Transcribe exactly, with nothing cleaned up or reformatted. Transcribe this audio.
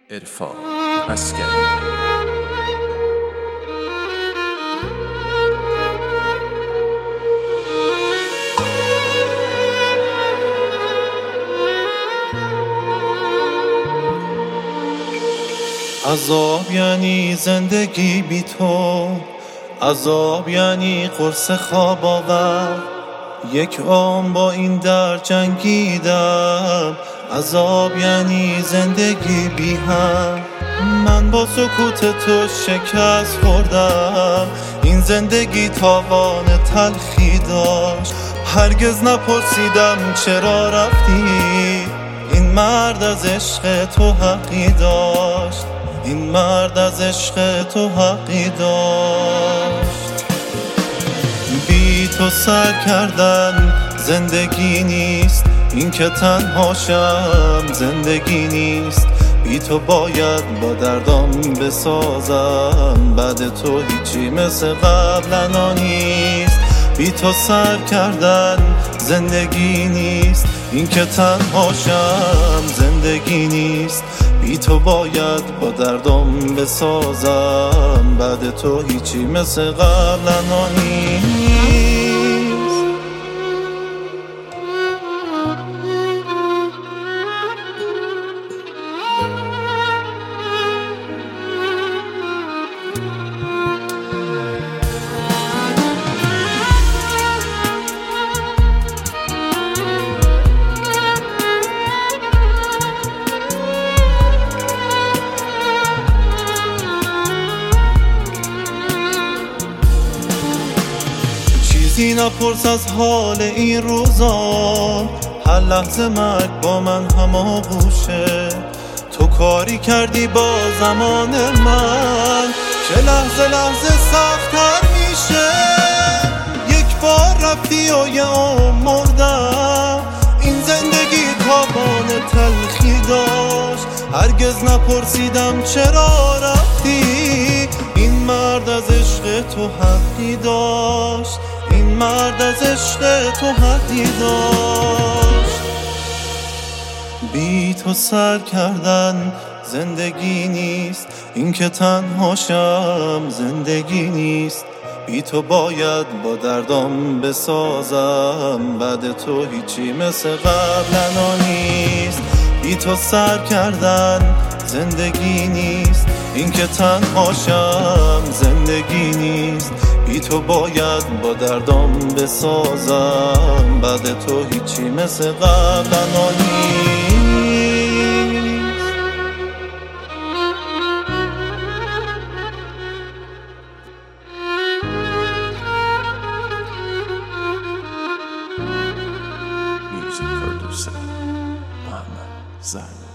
عرفان عسکری. عذاب یعنی زندگی بی تو، عذاب یعنی قرص خواب آور. یک عمر با این درد جنگیدم، عذاب یعنی زندگی بی هم. من با سکوت تو شکست خوردم، این زندگی تاوان تلخی داشت. هرگز نپرسیدم چرا رفتی، این مرد از عشق تو حقی داشت، این مرد از عشق تو حقی داشت. بی تو سر کردن زندگی نیست، این که تنهاشم زندگی نیست. بی تو باید با دردام بسازم، بعد تو هیچی مثل قبلنا نیست. بی تو سر کردن زندگی نیست، این که تنهاشم زندگی نیست. بی تو باید با دردم بسازم، بعد تو هیچی مثل قبلنا نیست. چیزی نپرس از حال این روزا، هر لحظه مرگ با من هماغوشه. تو کاری کردی با زمان من که لحظه لحظه سخت‌تر میشه. یک بار رفتی و یه عمر مردم، این زندگی تاوان تلخی داشت. هرگز نپرسیدم چرا رفتی، این مرد از عشق تو حقی داشت، این مرد از عشق تو حقی داشت. بی تو سر کردن زندگی نیست، این که تنهاشم زندگی نیست. بی تو باید با دردام بسازم، بعد تو هیچی مثل قبلنا نیست. بی تو سر کردن زندگی نیست، این که تنهاشم زندگی نیست. بی تو باید با دردام بسازم، بعد تو هیچی مثل قبلنا نیست. Music producer Ahmed Zahra.